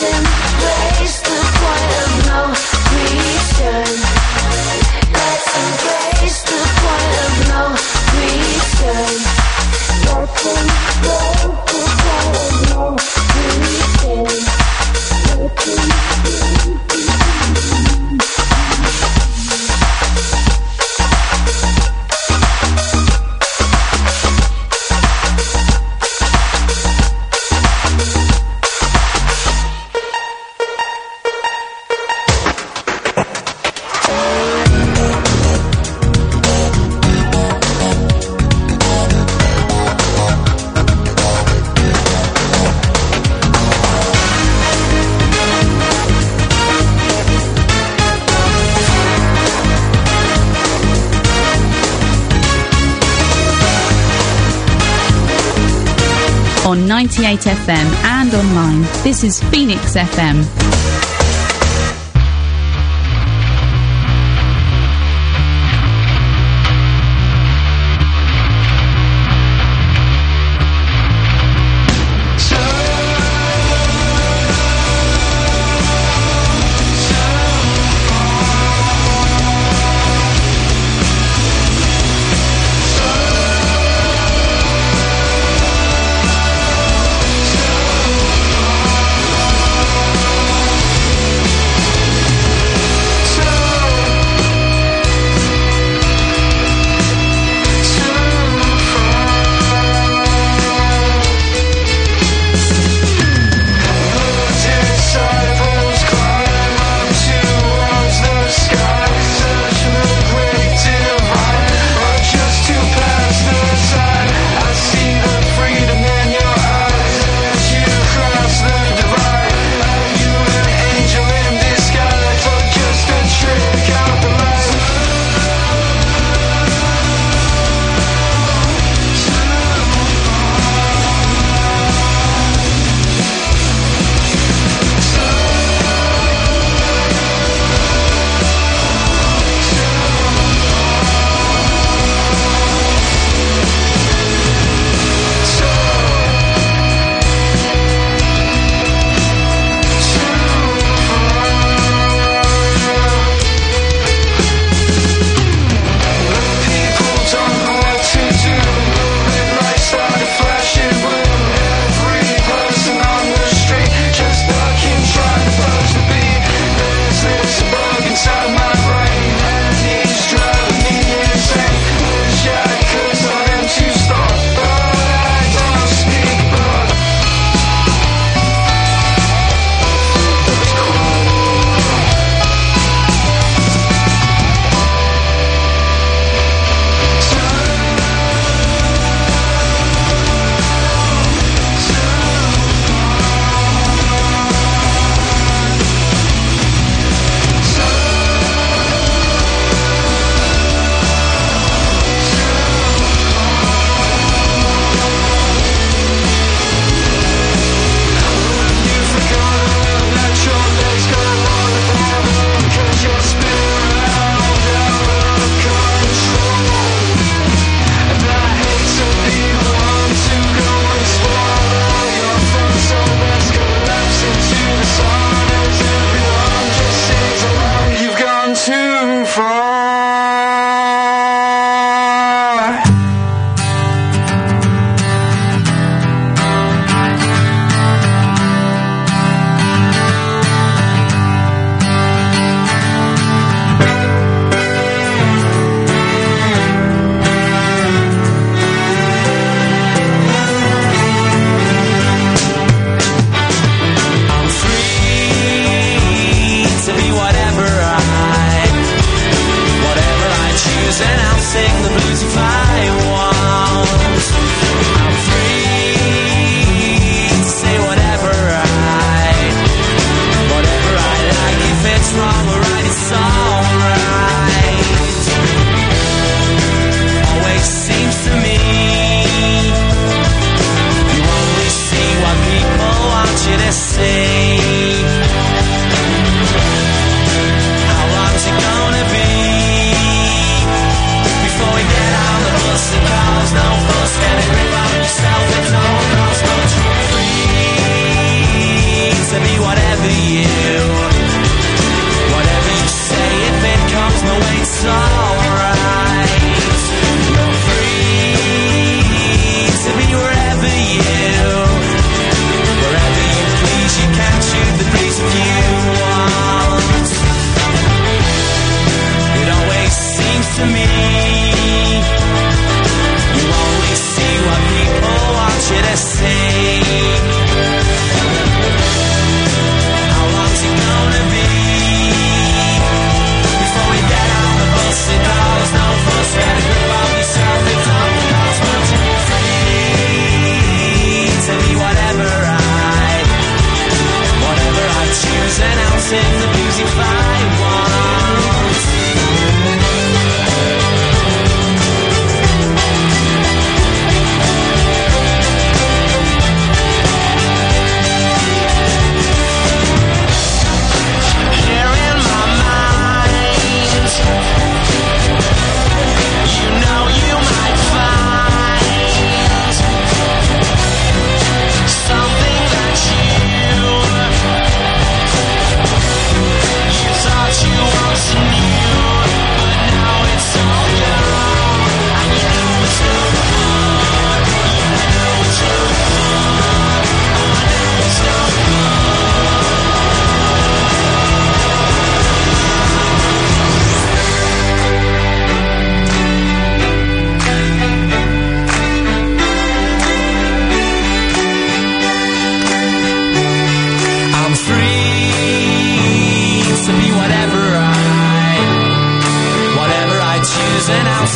On 98 FM and online, this is Phoenix FM.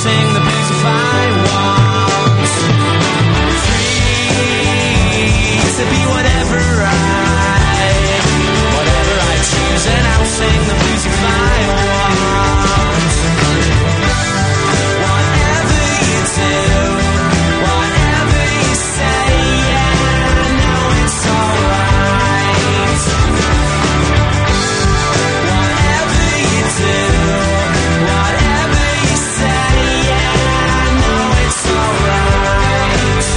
sing the blues if I want. Free to be whatever I choose, and I'll sing the blues if I want. Whatever you do, whatever you say, yeah, I know it's alright. Whatever you do, whatever you say, yeah, I know it's alright.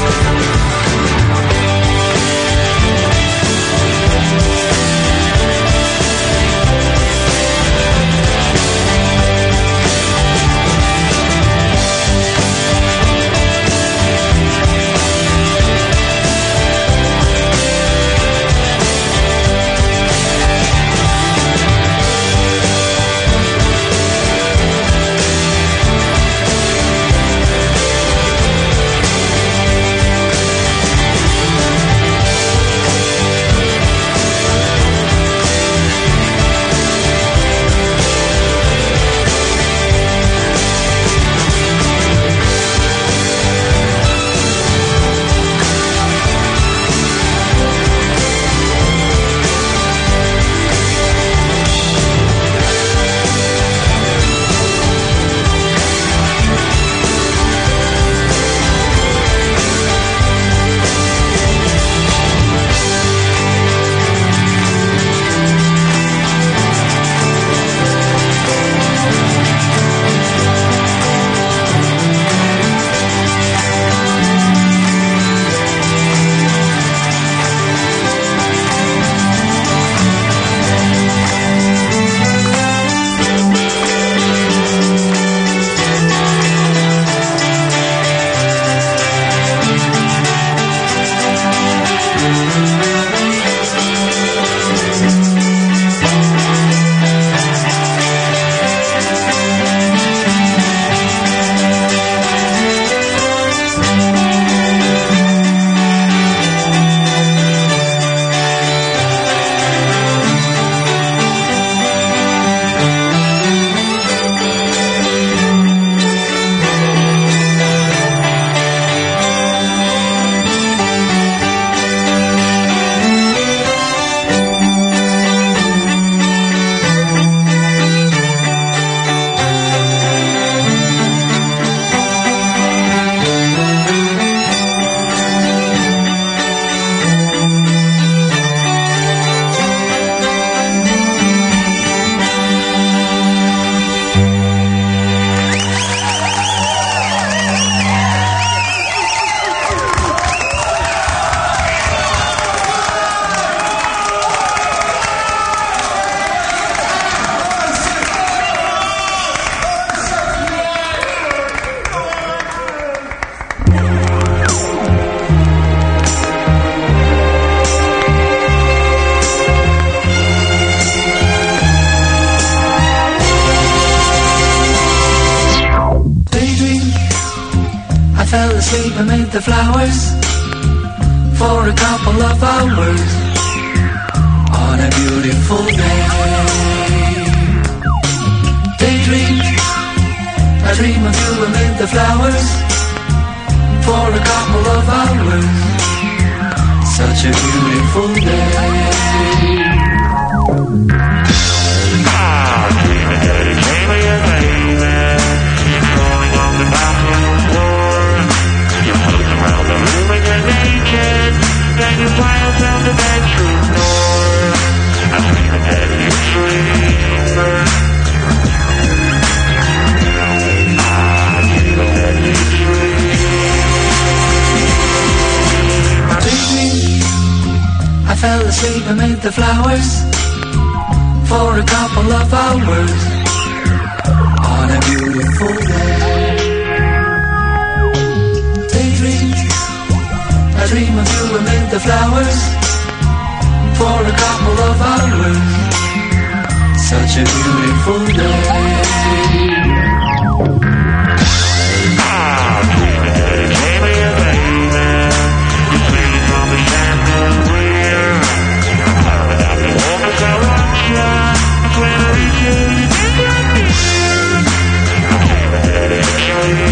Amid the flowers for a couple of hours on a beautiful day. Daydream, I dream of you amid the flowers for a couple of hours. Such a beautiful day. Then you fly down the bedroom door. I'm dreaming that you dream. I'm dreaming that you dream. Daydream, I fell asleep amid the flowers for a couple of hours on a beautiful day. I dream of you amid the flowers for a couple of hours. Such a beautiful day. I'm dreaming that you came here, baby. You're sleeping on the chandelier. I'm climbing out the wall as I watch you. I'm cleaning you. I'm dreaming that you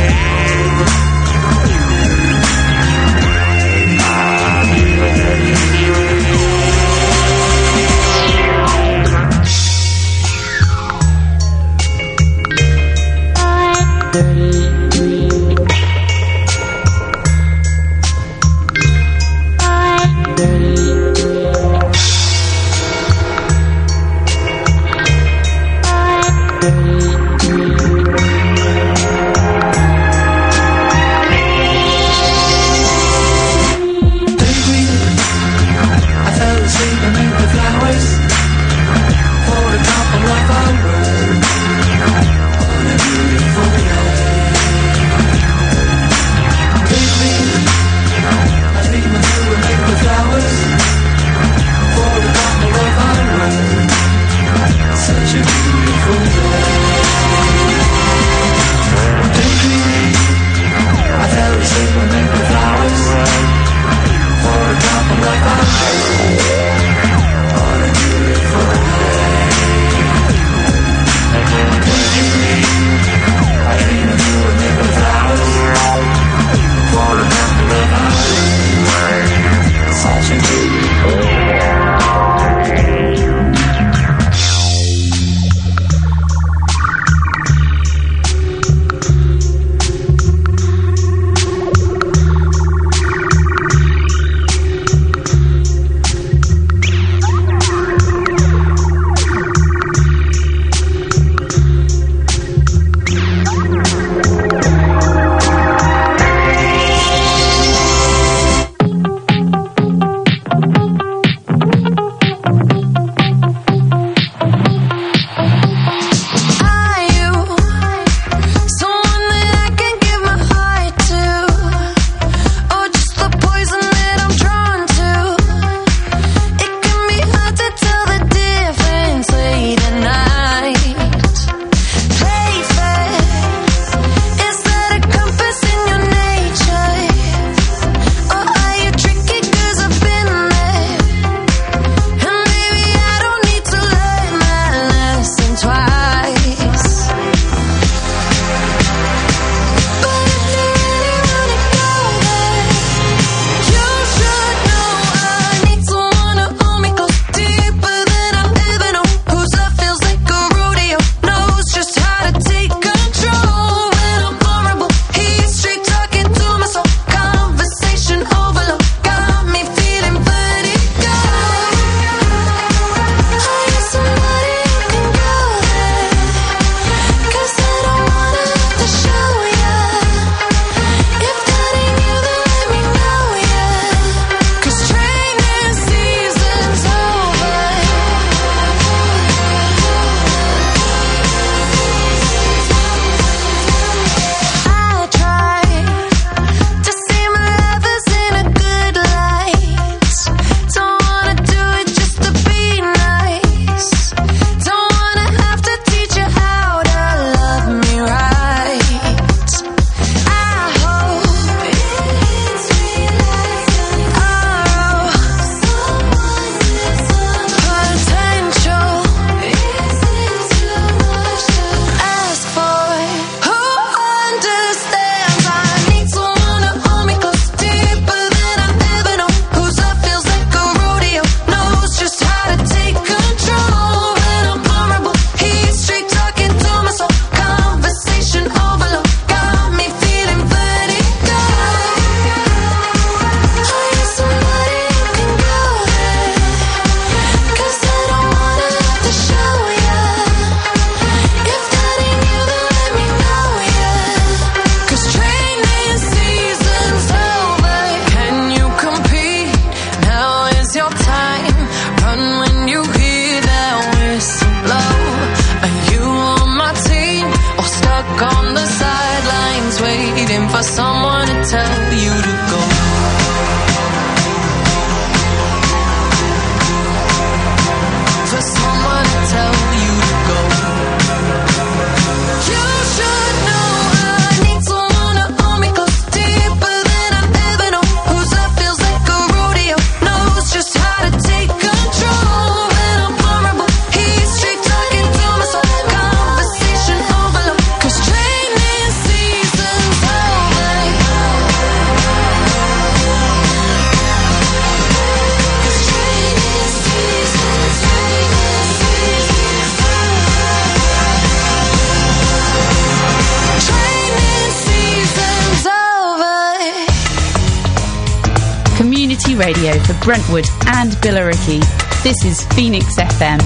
radio for Brentwood and Billericay. This is Phoenix FM.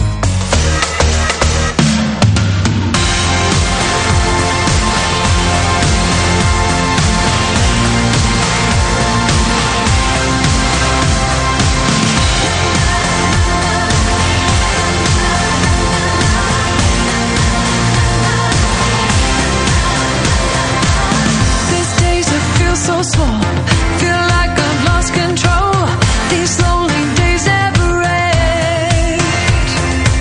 So small, feel like I've lost control. These lonely days never end.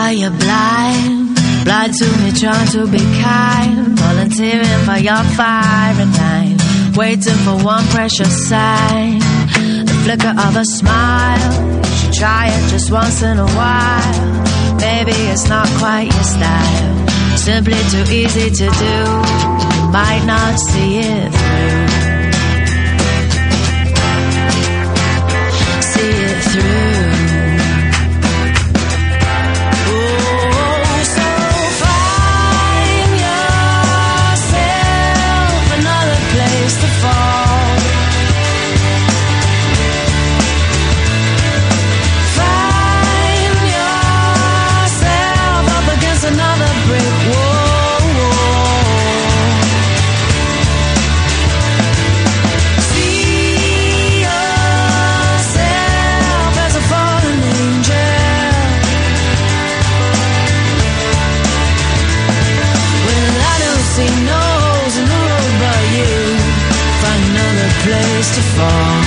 Are you blind? Blind to me, trying to be kind. Volunteering for your firing line. Waiting for one precious sign. The flicker of a smile. You should try it just once in a while. Maybe it's not quite your style. Simply too easy to do. You might not see it through. See it through. Place to fall.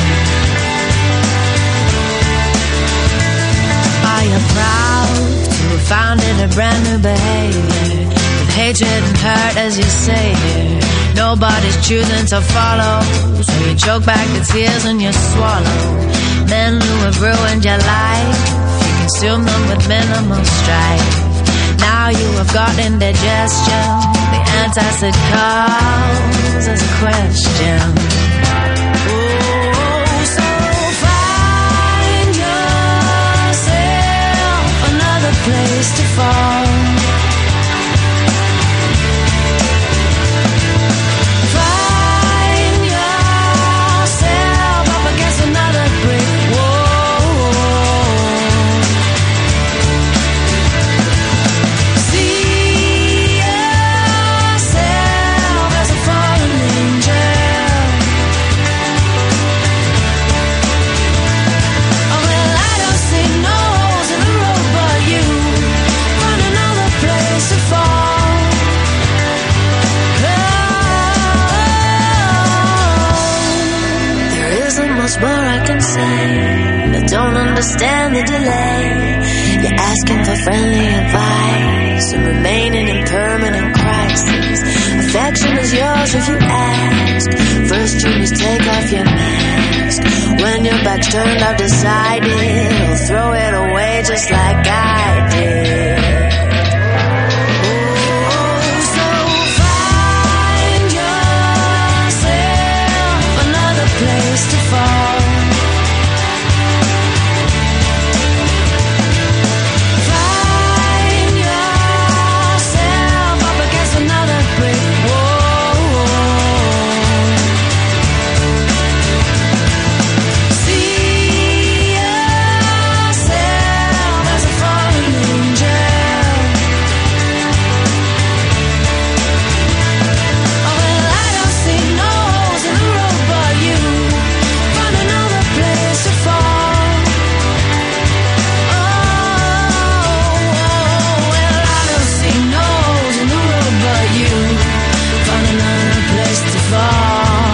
Are you proud to have founded a brand new behavior with hatred and hurt as your savior? Nobody's choosing to follow, so you choke back the tears and you swallow. Men who have ruined your life, you consume them with minimal strife. Now you have got indigestion. The antacid calls as a question. Place to fall. Find yourself up against another brick wall. See yourself as a fallen angel. Oh well, I don't see no holes in the road, but you find another place to fall. Oh, there isn't much more I can say. I don't understand the delay. You're asking for friendly advice and remaining in permanent crisis. Affection is yours if you ask. First you must take off your mask. When your back's turned, I've decided I'll throw it away just like I did. Oh, so find yourself another place to fall. Find yourself up against another brick wall. See yourself as a fallen angel. Oh well, I don't see no holes in the road, but you find another place to fall. Oh well, I don't see no holes in the road, but you find another place to fall.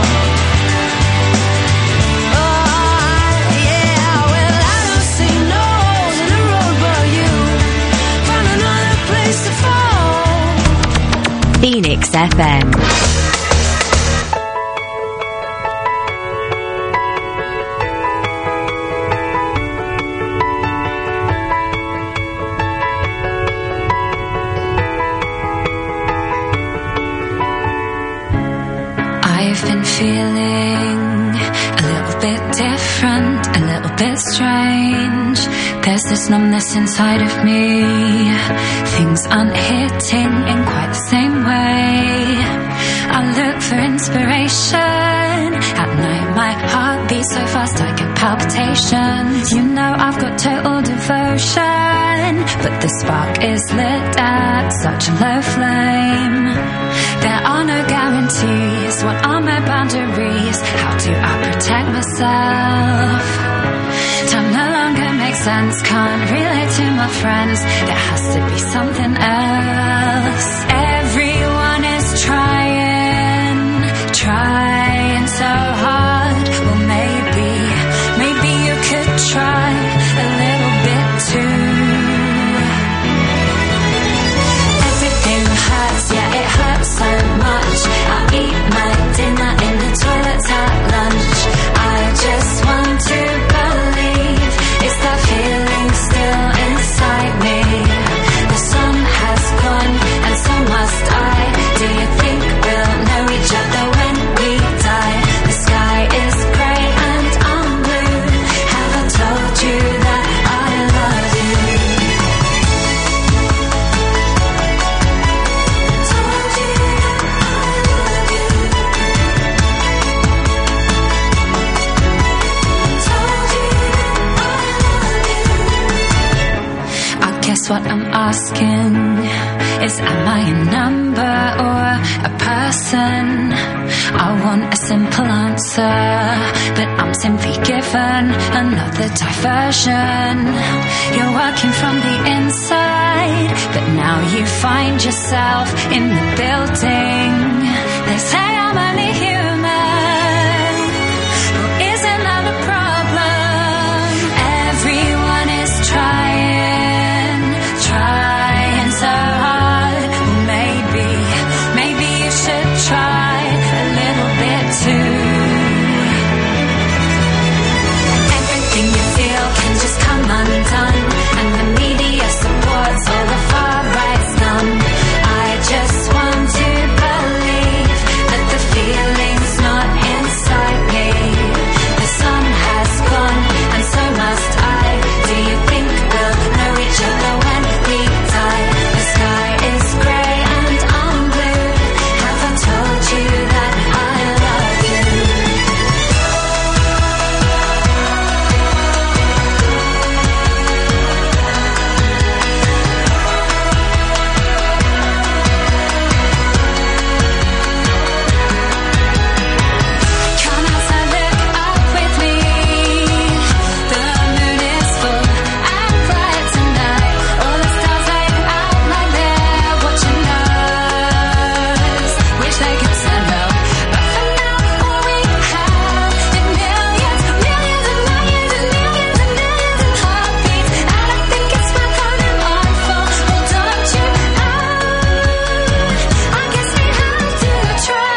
Oh yeah, well I don't see no holes in the road, but you find another place to fall. Phoenix FM. I've been feeling a little bit different, a little bit strange. There's this numbness inside of me. Things aren't hitting in quite the same way. I look for inspiration. At night my heart beats so fast I get palpitations. You know I've got total devotion, but the spark is lit at such a low flame. There are no guarantees. What are my boundaries? How do I protect myself? Time no longer makes sense. Can't relate to my friends. There has to be something else. Everyone is trying so hard. Well, maybe you could try a little bit too. what I'm asking is, am I a number or a person? I want a simple answer, but I'm simply given another diversion. You're working from the inside, but now you find yourself in the building. They say I'm only human, but isn't that a problem? Everyone is trying so hard. Well, maybe you should try a little bit too. Everything you feel can just come undone, and the media supports all the far right's done. I just want to believe that the feeling's not inside me. The sun has gone, and so must I. Do you think we'll know each other when we die? The sky is grey and I'm blue. Have I told you that I love you? Come outside, look up with me. The moon is full and bright tonight. All the stars light out like they're watching us. Wish they could stand up, but for now all we have is millions and millions and millions and millions of heartbeats. And I think it's worth holding on for. Well, don't you know? I guess we have to try.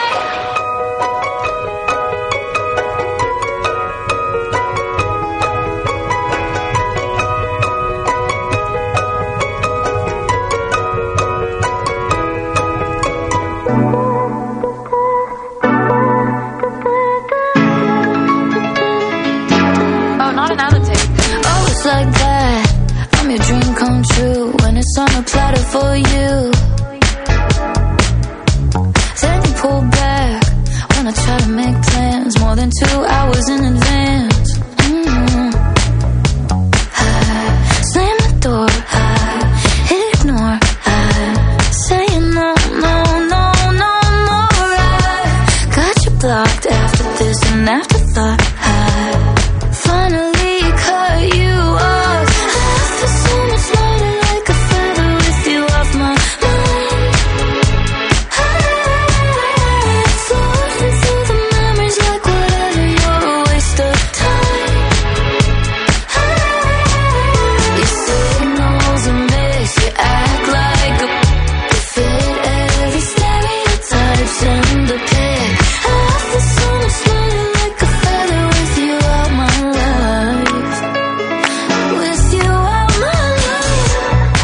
Oh, not another tape. Oh, it's like that. I'm your dream come true when it's on a platter for you. Then you pull back when I try to make plans more than 2 hours in advance. I slam the door, I ignore, I say no, no, no, no more. I got you blocked after this and afterthought. I finally cut you off. I feel so much lighter, like a feather with you off my mind. Floating through the memories like whatever, you're a waste of time. You signals a miss, you act like a fit every stereotype, send the pic. I feel so much lighter, like a feather with you out my life. With you out my life.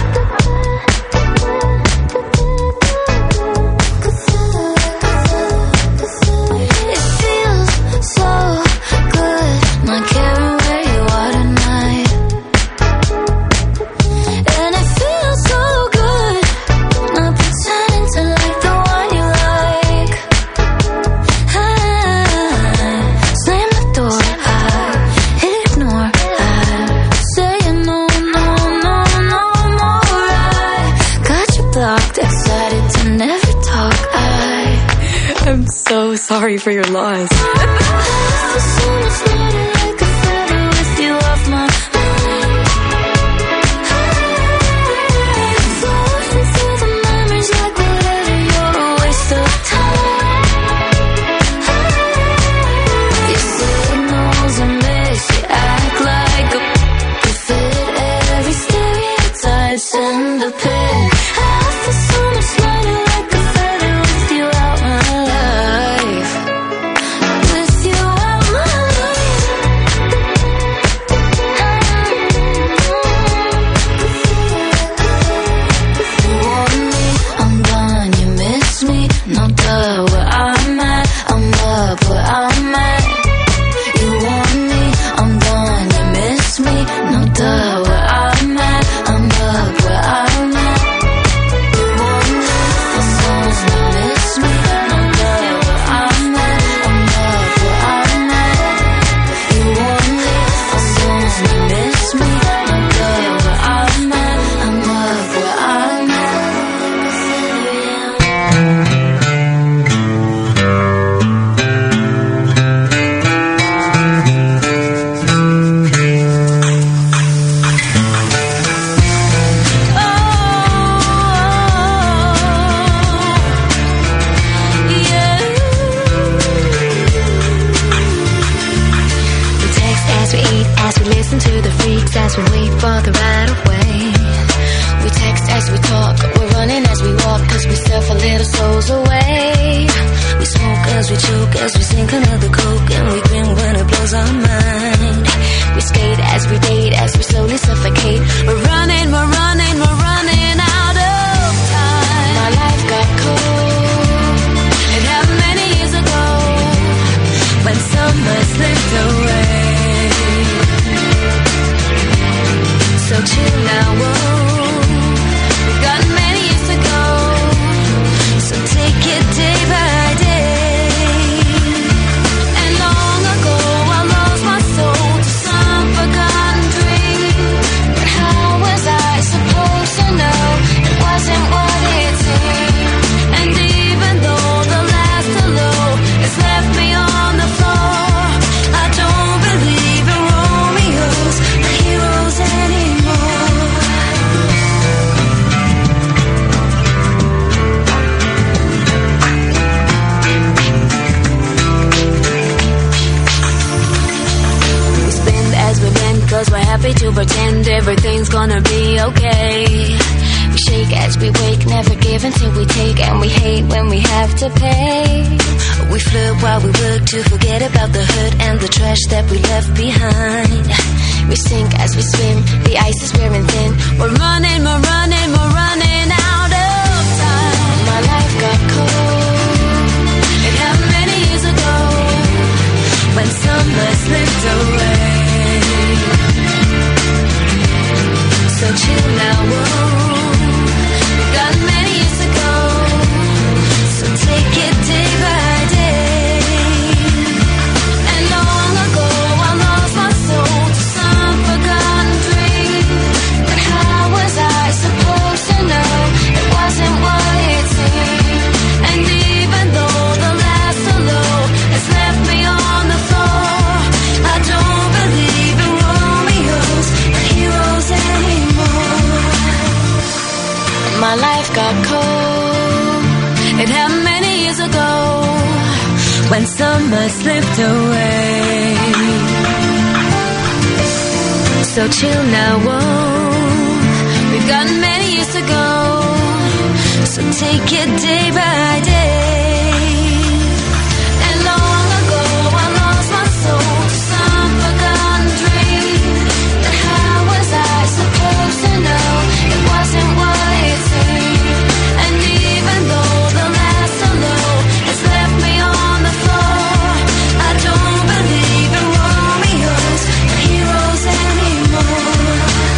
It feels so good, not caring where you are tonight. And it feels so good, not pretending to like the one you like. I slam the door, I ignore, I say no, no, no, no more. I got you blocked, excited to never talk. I'm so sorry for your loss. I feel so much lighter, like a feather with you off my mind. Floating through the memories like whatever, you're a waste of time. Your signals a miss, you act like a fit every stereotype, send a pic. I feel so much lighter, like a feather with you out my life. With you out my life. we wait for the right of way. We text as we talk, we're running as we walk, cause we surf a little souls away. We smoke as we choke, as we sink another coke, and we grin when it blows our mind. We skate as we date, as we slowly suffocate. We're running, we're running, we're running out of time. My life got cold. It happened many years ago, when summer slipped away. So chill now, whoa. We've got many years to go, so take it day by day. And long ago I lost my soul to some forgotten dream. But how was I supposed to know it wasn't what it seemed? And even though the last hello has left me on the floor, I don't believe in Romeos or heroes anymore. We spin as we bend, cause we're happy to pretend everything's gonna be okay. We shake as we wake, never give until we take, and we hate when we have to pay. We flirt while we work to forget about the hurt and the trash that we left behind. We sink as we swim, the ice is wearing thin. We're running, we're running, we're running out of time. My life got cold. It happened many years ago, when summer slipped away. So chill now, whoa. We've got many years to go, so take it day by day. And long ago I lost my soul to some forgotten dream. But how was I supposed to know it wasn't what it seemed? And even though the last hello has left me on the floor, I don't believe in Romeos or heroes anymore. My life got cold. It happened many years ago, when summer slipped away. So chill now, whoa. We've got many years to go, so take it day by day. And long ago I lost my soul to some forgotten dream. But how was I supposed to know it wasn't what it seemed? And even though the last hello has left me on the floor, I don't believe in Romeos or heroes anymore.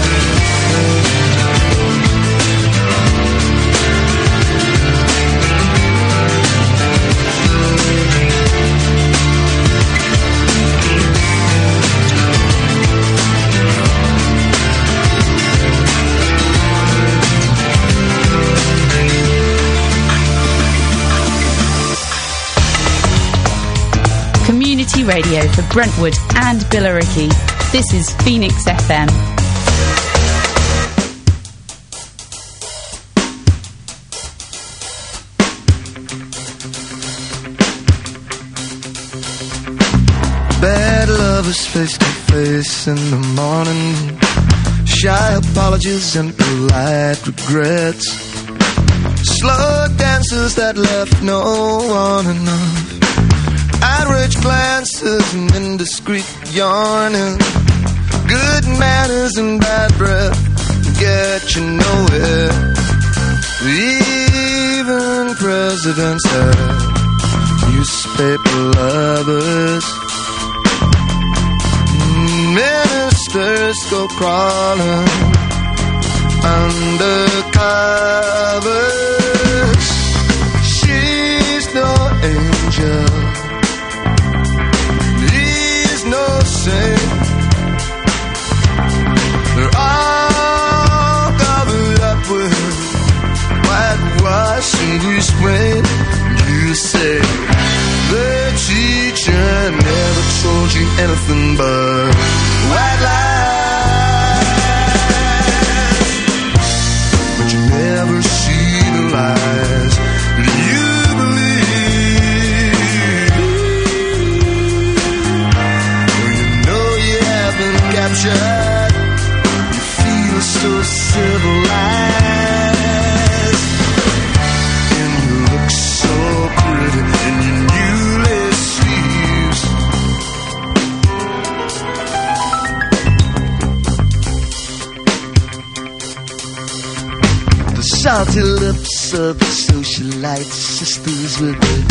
Community radio for Brentwood and Billericay. This is Phoenix FM. Bad lovers face to face in the morning. Shy apologies and polite regrets. Slow dances that left no one enough. Outraged glances and indiscreet yarning. Good manners and bad breath get you nowhere. Even presidents have newspaper lovers. Ministers go crawling under covers. She's no angel, he's no saint. They're all covered up with whitewash and you sprain. You say the teacher never told you anything but white lies, but you never see the lies that you believe. When you know you have been captured salty lips of the socialite sisters with the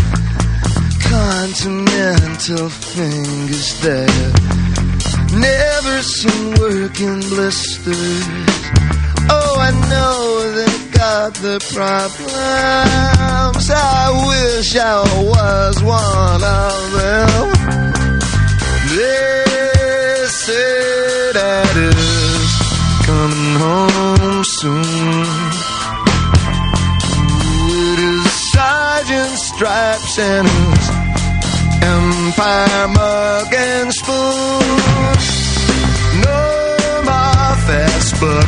continental fingers there. Never some working blisters. Oh, I know they got their problems. I wish I was one of them. They say that is coming home soon. With his sergeant stripes and his Empire mug and spoon. No more fast buck.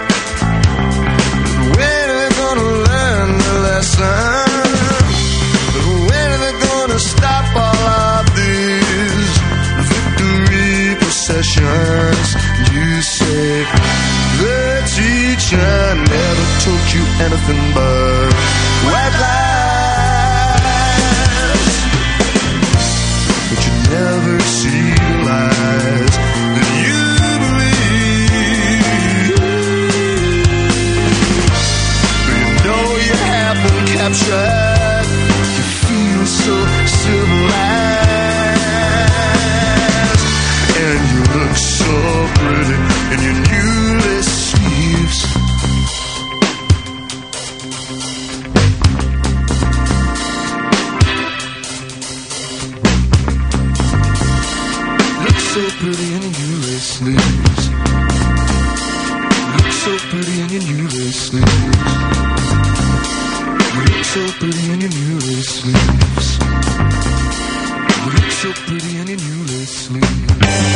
When are they gonna learn the lesson? When are they gonna stop all of these victory processions? You say the teacher never taught you anything but white lies. But you never see the lies that you believe. You know you have been captured. You feel so civilized, and you look so pretty in your new lace sleeves. So pretty in your new lace sleeves. Look so pretty in your new lace sleeves. Look so pretty in your new lace sleeves. Look so pretty in your new lace sleeves.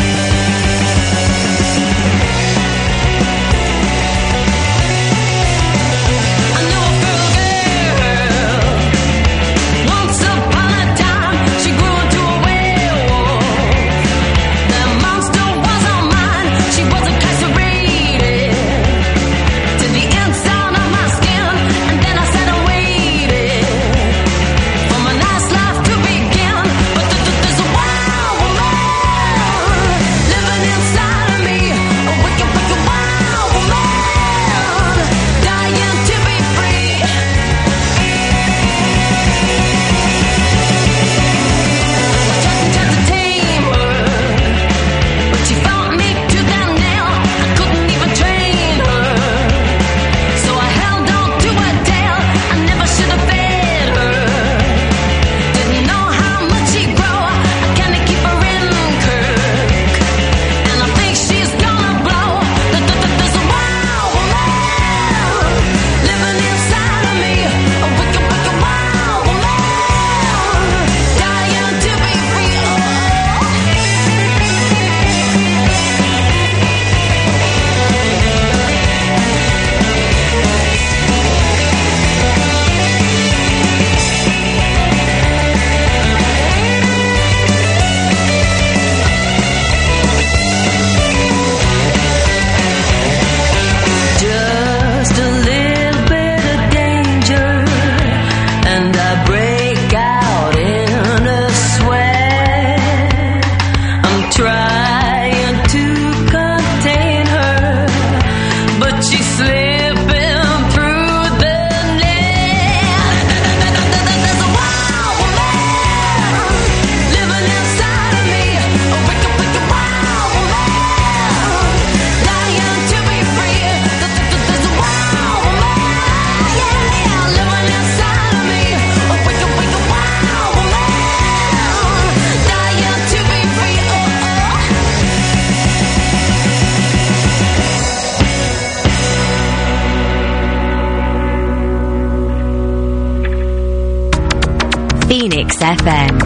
Phoenix FM.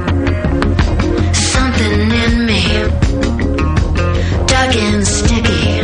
Something in me, dark and sticky.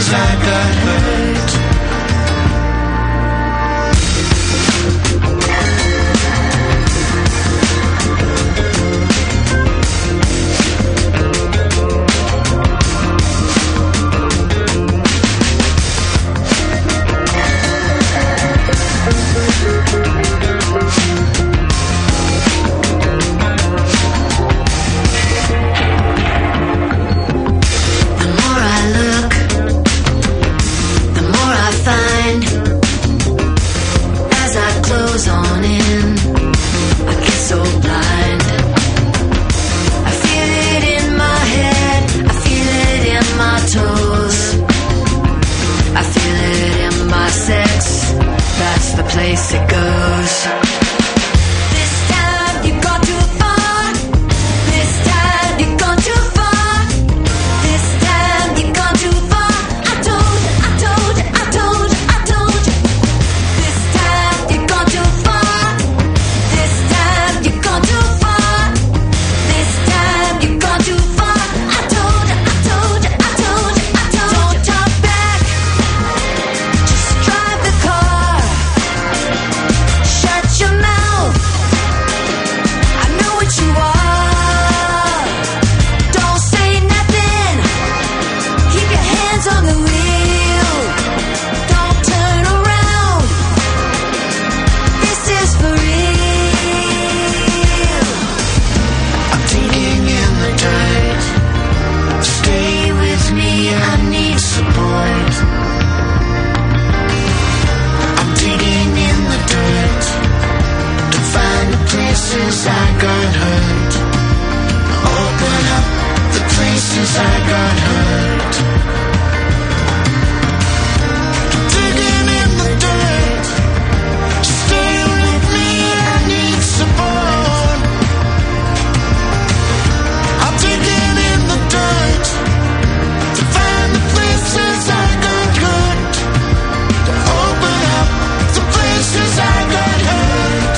places I got hurt. Place it goes. This time you've gone too far. This time you've gone too far. This time you've gone too far. I told you, I told you, I told you, I told you. This time you've gone too far. This time you've gone too far. This time you've gone too far. I told you, I told you, I told you, I told you. Don't talk back. Just drive the car. Shut your mouth. I know what you are. Don't say nothing. Keep your hands on the wheel. Don't turn around. This is for real. I'm digging in the dirt. Stay with me, I need support. I'm digging in the dirt to find the places I got hurt. Open up the places I got hurt. Digging in the dirt. Stay with me, I need support. I'm digging in the dirt to find the places I got hurt. To open up the places I got hurt.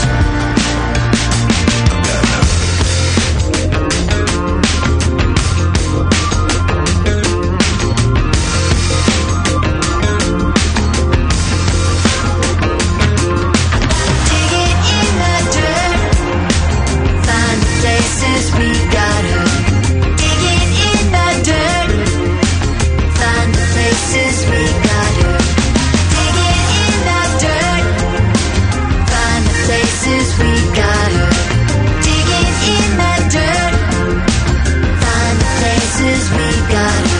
Digging in the dirt. Find the places we got hurt. Digging in the dirt. Find the places we got hurt. Digging in the dirt. Find the places we got hurt. Digging in the dirt. Find the places we got hurt.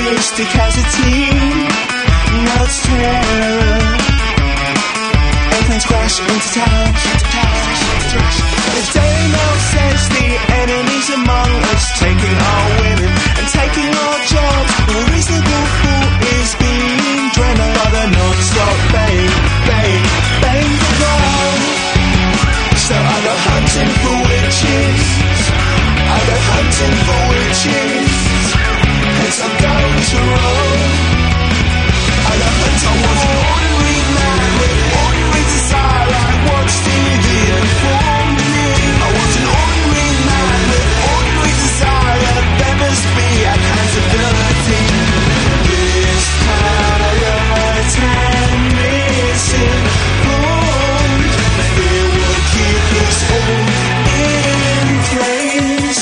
Optimistic as a team, now it's terror. planes crash into towers. The Daily Mail says the enemy's among us, taking our women and taking our jobs. A reasonable fool is being dreamed by the non-stop bang, bang, bang the drum. So I go hunting for witches, I go hunting for witches, as I'm going to Rome. I go hunt, I was an ordinary man with ordinary desire. I watched TV and formed me. I was an ordinary man with ordinary desire. There must be accountability. This pirate and misinformed, it will keep us all in place.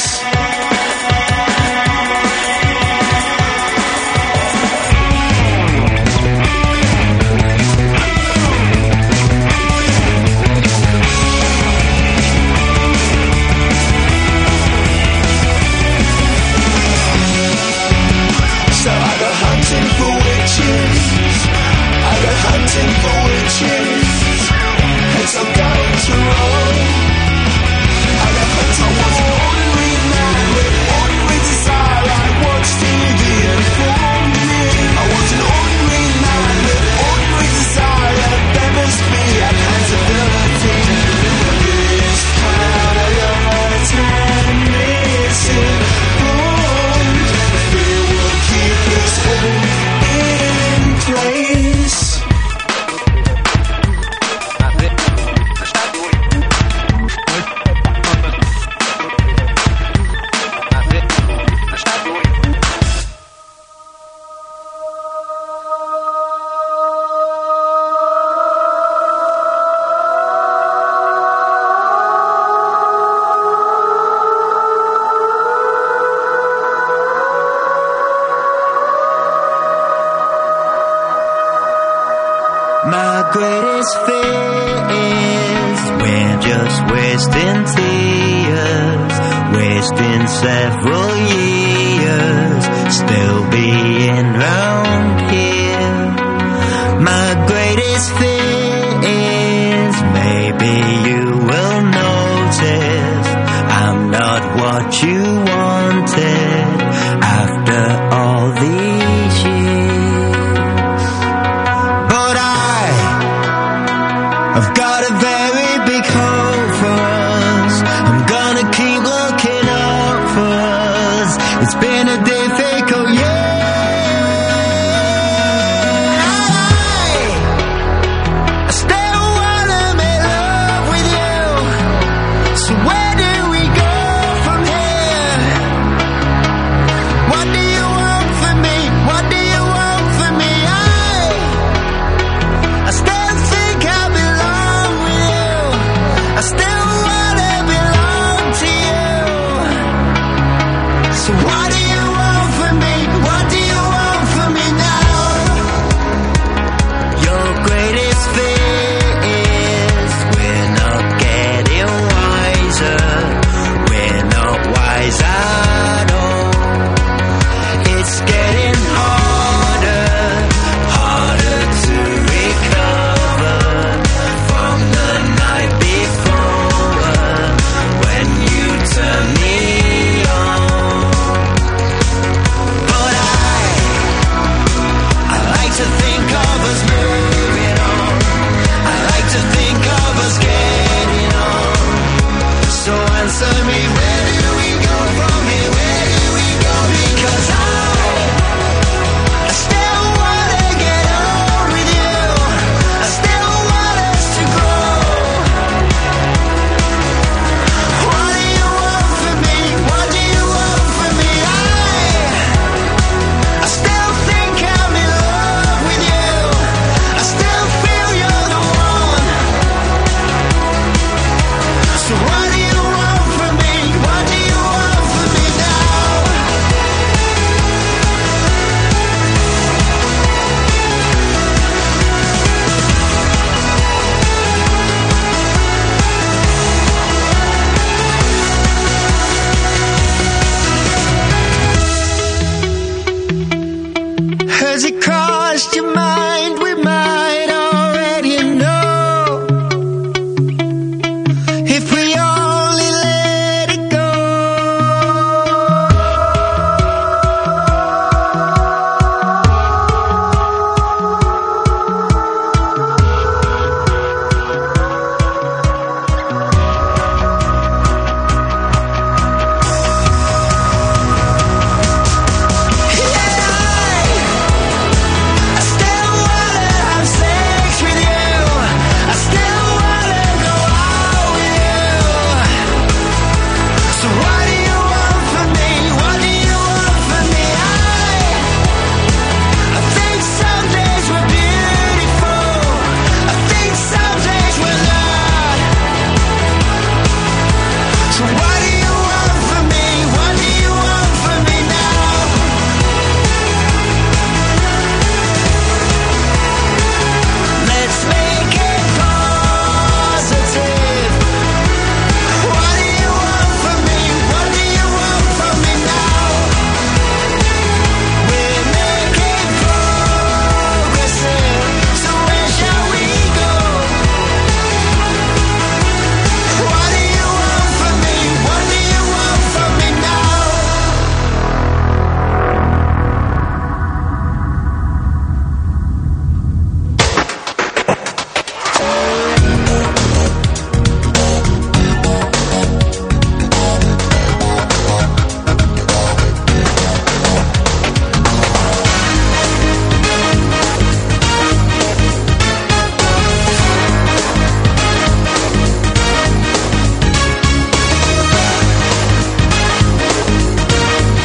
So I go hunting for witches, I go hunting for witches, as I'm going to Rome. I go hunt, I was an ordinary man with ordinary desire. I watched TV and formed me. I was an ordinary man with ordinary desire. There must be accountability. This pirate and misinformed, it will keep us all in place. My greatest fear is we're just wasting tears, wasting several years, still being round here. My greatest fear is maybe you will notice I'm not what you wanted after all these years. I've got a very big hope for us. I'm gonna keep looking out for us. It's been a difficult year. I still wanna make love with you. So where do we go from here? What do you want from me? What do you want from me? I still think I'll be I still wanna belong to you. So what do you want from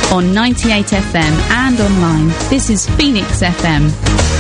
on 98 FM and online. This is Phoenix FM.